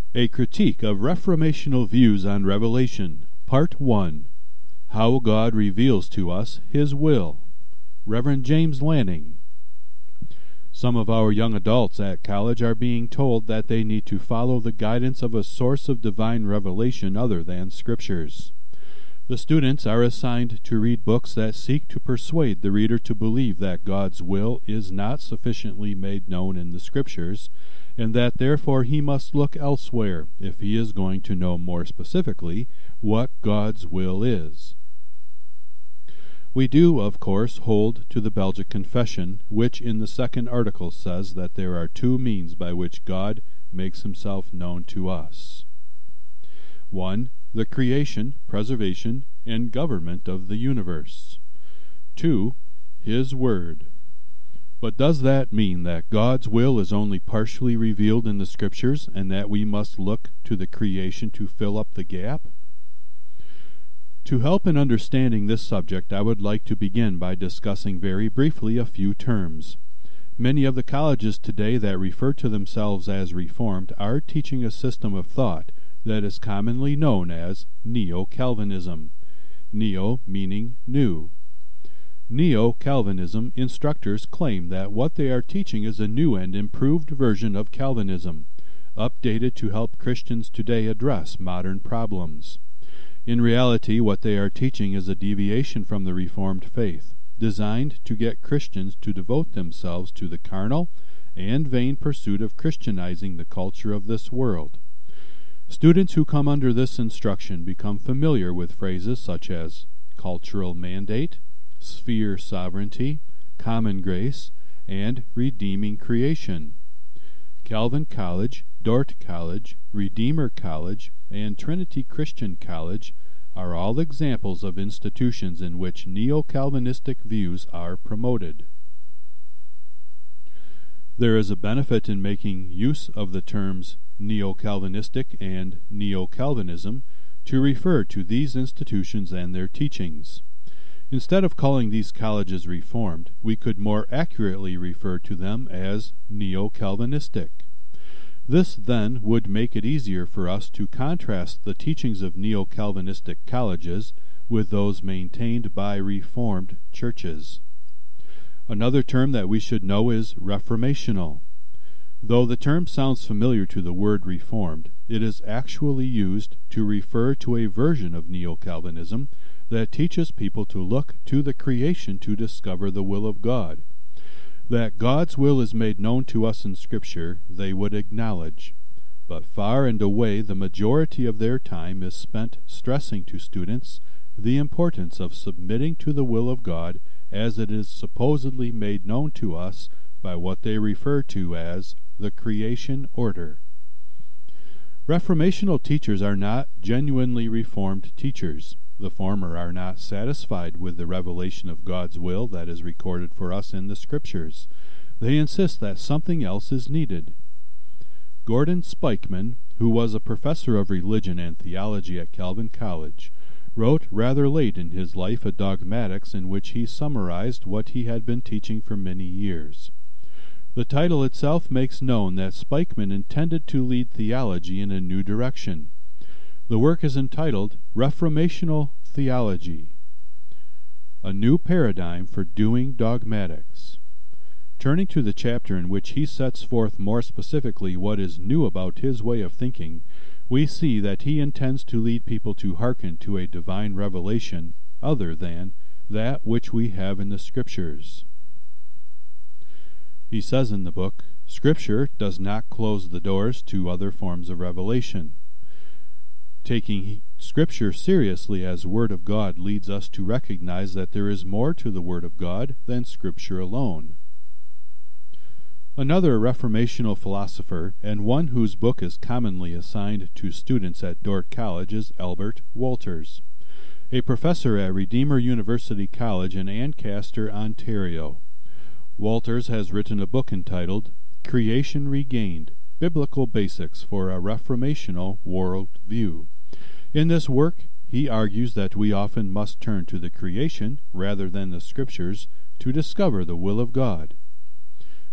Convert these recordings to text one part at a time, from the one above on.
A Critique of Reformational Views on Revelation, Part 1. How God Reveals to Us His Will. Reverend James Lanning. Some of our young adults at college are being told that they need to follow the guidance of a source of divine revelation other than Scriptures. The students are assigned to read books that seek to persuade the reader to believe that God's will is not sufficiently made known in the Scriptures, and that therefore he must look elsewhere if he is going to know more specifically what God's will is. We do, of course, hold to the Belgic Confession, which in the second article says that there are two means by which God makes himself known to us. 1. The creation, preservation, and government of the universe. 2. His Word. But does that mean that God's will is only partially revealed in the Scriptures, and that we must look to the creation to fill up the gap? To help in understanding this subject, I would like to begin by discussing very briefly a few terms. Many of the colleges today that refer to themselves as Reformed are teaching a system of thought that is commonly known as Neo-Calvinism. Neo meaning new. Neo-Calvinism instructors claim that what they are teaching is a new and improved version of Calvinism, updated to help Christians today address modern problems. In reality, what they are teaching is a deviation from the Reformed faith, designed to get Christians to devote themselves to the carnal and vain pursuit of Christianizing the culture of this world. Students who come under this instruction become familiar with phrases such as cultural mandate, sphere sovereignty, common grace, and redeeming creation. Calvin College, Dordt College, Redeemer College, and Trinity Christian College are all examples of institutions in which Neo-Calvinistic views are promoted. There is a benefit in making use of the terms Neo-Calvinistic and Neo-Calvinism to refer to these institutions and their teachings. Instead of calling these colleges Reformed, we could more accurately refer to them as Neo-Calvinistic. This, then, would make it easier for us to contrast the teachings of Neo-Calvinistic colleges with those maintained by Reformed churches. Another term that we should know is reformational. Though the term sounds familiar to the word Reformed, it is actually used to refer to a version of Neo-Calvinism that teaches people to look to the creation to discover the will of God. That God's will is made known to us in Scripture, they would acknowledge, but far and away the majority of their time is spent stressing to students the importance of submitting to the will of God as it is supposedly made known to us by what they refer to as the creation order. Reformational teachers are not genuinely Reformed teachers. The former are not satisfied with the revelation of God's will that is recorded for us in the Scriptures. They insist that something else is needed. Gordon Spikeman, who was a professor of religion and theology at Calvin College, wrote rather late in his life a dogmatics in which he summarized what he had been teaching for many years. The title itself makes known that Spikeman intended to lead theology in a new direction. The work is entitled Reformational Theology, a New Paradigm for Doing Dogmatics. Turning to the chapter in which he sets forth more specifically what is new about his way of thinking, we see that he intends to lead people to hearken to a divine revelation other than that which we have in the Scriptures. He says in the book, Scripture does not close the doors to other forms of revelation. Taking Scripture seriously as Word of God leads us to recognize that there is more to the Word of God than Scripture alone. Another Reformational philosopher, and one whose book is commonly assigned to students at Dordt College, is Albert Wolters, a professor at Redeemer University College in Ancaster, Ontario. Wolters has written a book entitled Creation Regained, Biblical Basics for a Reformational World View. In this work, he argues that we often must turn to the creation, rather than the Scriptures, to discover the will of God.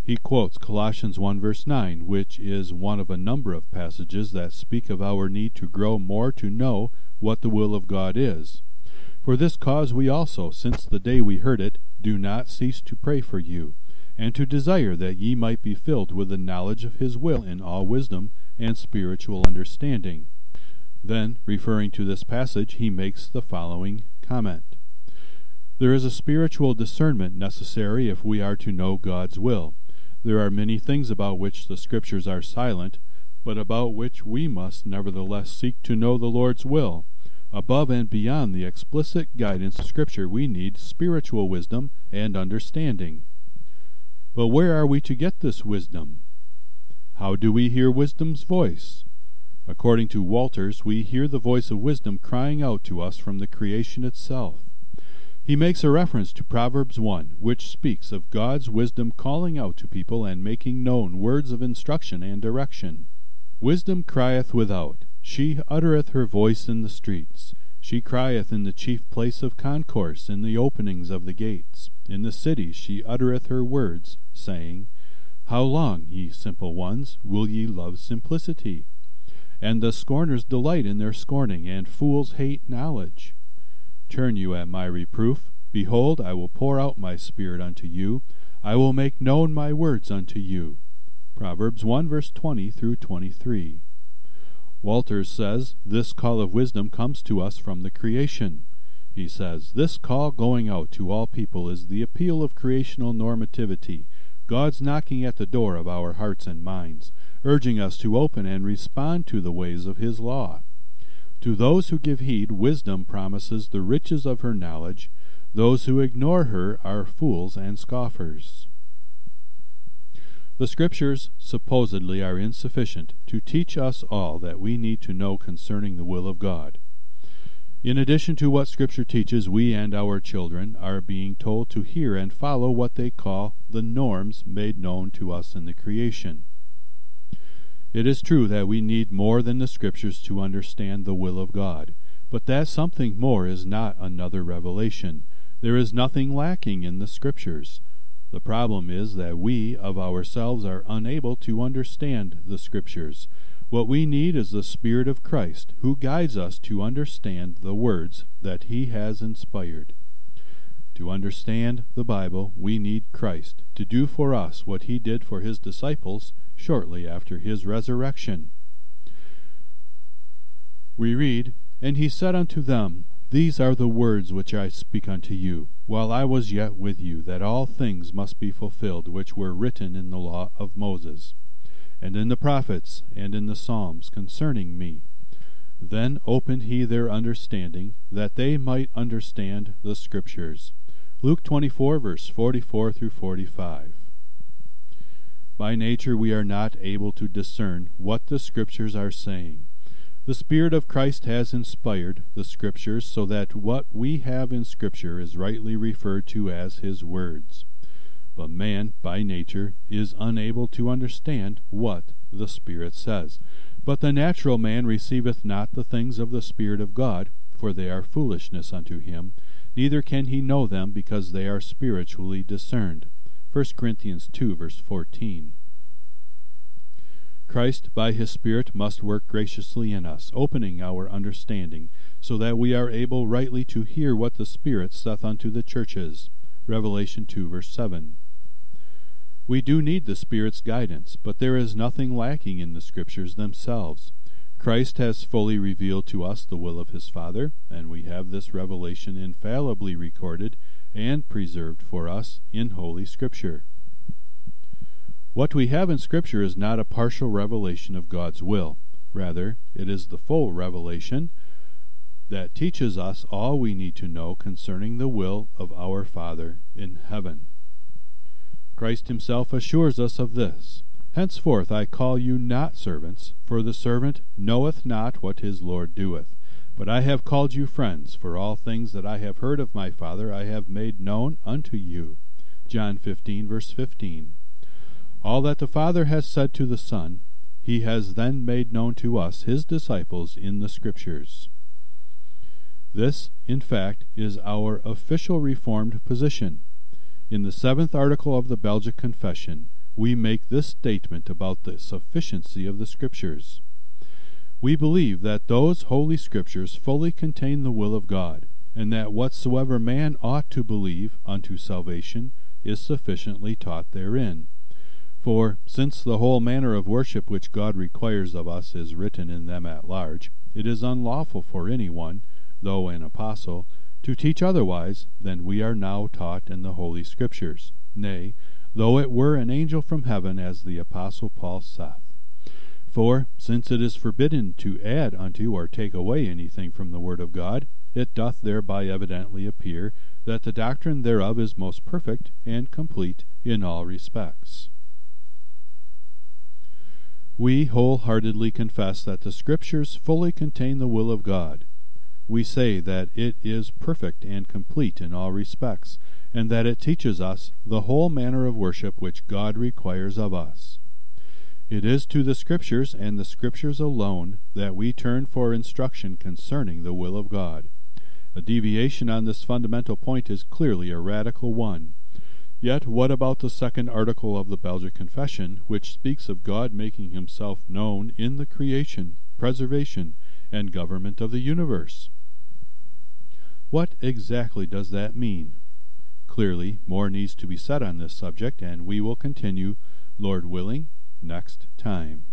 He quotes Colossians 1 verse 9, which is one of a number of passages that speak of our need to grow more to know what the will of God is. For this cause we also, since the day we heard it, do not cease to pray for you, and to desire that ye might be filled with the knowledge of his will in all wisdom and spiritual understanding. Then, referring to this passage, he makes the following comment. There is a spiritual discernment necessary if we are to know God's will. There are many things about which the Scriptures are silent, but about which we must nevertheless seek to know the Lord's will. Above and beyond the explicit guidance of Scripture, we need spiritual wisdom and understanding. But where are we to get this wisdom? How do we hear wisdom's voice? According to Walters, we hear the voice of wisdom crying out to us from the creation itself. He makes a reference to Proverbs 1, which speaks of God's wisdom calling out to people and making known words of instruction and direction. Wisdom crieth without, she uttereth her voice in the streets. She crieth in the chief place of concourse, in the openings of the gates. In the cities she uttereth her words, saying, How long, ye simple ones, will ye love simplicity? And the scorners delight in their scorning, and fools hate knowledge. Turn you at my reproof. Behold, I will pour out my spirit unto you. I will make known my words unto you. Proverbs 1 verse 20 through 23. Walters says, this call of wisdom comes to us from the creation. He says, this call going out to all people is the appeal of creational normativity, God's knocking at the door of our hearts and minds, urging us to open and respond to the ways of his law. To those who give heed, wisdom promises the riches of her knowledge. Those who ignore her are fools and scoffers. The Scriptures supposedly are insufficient to teach us all that we need to know concerning the will of God. In addition to what Scripture teaches, we and our children are being told to hear and follow what they call the norms made known to us in the creation. It is true that we need more than the Scriptures to understand the will of God, but that something more is not another revelation. There is nothing lacking in the Scriptures. The problem is that we of ourselves are unable to understand the Scriptures. What we need is the Spirit of Christ, who guides us to understand the words that he has inspired. To understand the Bible, we need Christ to do for us what he did for his disciples shortly after his resurrection. We read, And he said unto them, These are the words which I speak unto you, while I was yet with you, that all things must be fulfilled which were written in the law of Moses, and in the prophets, and in the Psalms concerning me. Then opened he their understanding, that they might understand the Scriptures. Luke 24, verse 44 through 45. By nature we are not able to discern what the Scriptures are saying. The Spirit of Christ has inspired the Scriptures so that what we have in Scripture is rightly referred to as his words. But man, by nature, is unable to understand what the Spirit says. But the natural man receiveth not the things of the Spirit of God, for they are foolishness unto him, neither can he know them, because they are spiritually discerned. 1 Corinthians 2, verse 14. Christ, by his Spirit, must work graciously in us, opening our understanding, so that we are able rightly to hear what the Spirit saith unto the churches. Revelation 2, verse 7. We do need the Spirit's guidance, but there is nothing lacking in the Scriptures themselves. Christ has fully revealed to us the will of his Father, and we have this revelation infallibly recorded and preserved for us in Holy Scripture. What we have in Scripture is not a partial revelation of God's will. Rather, it is the full revelation that teaches us all we need to know concerning the will of our Father in heaven. Christ himself assures us of this. Henceforth I call you not servants, for the servant knoweth not what his Lord doeth. But I have called you friends, for all things that I have heard of my Father I have made known unto you. John 15, verse 15. All that the Father has said to the Son, he has then made known to us, his disciples, in the Scriptures. This, in fact, is our official Reformed position. In the 7th article of the Belgic Confession, we make this statement about the sufficiency of the Scriptures. We believe that those Holy Scriptures fully contain the will of God, and that whatsoever man ought to believe unto salvation is sufficiently taught therein. For, since the whole manner of worship which God requires of us is written in them at large, it is unlawful for any one, though an apostle, to teach otherwise than we are now taught in the Holy Scriptures, nay, though it were an angel from heaven, as the Apostle Paul saith. For, since it is forbidden to add unto or take away anything from the Word of God, it doth thereby evidently appear that the doctrine thereof is most perfect and complete in all respects. We wholeheartedly confess that the Scriptures fully contain the will of God. We say that it is perfect and complete in all respects, and that it teaches us the whole manner of worship which God requires of us. It is to the Scriptures, and the Scriptures alone, that we turn for instruction concerning the will of God. A deviation on this fundamental point is clearly a radical one. Yet what about the second article of the Belgic Confession, which speaks of God making himself known in the creation, preservation, and government of the universe? What exactly does that mean? Clearly, more needs to be said on this subject, and we will continue, Lord willing, next time.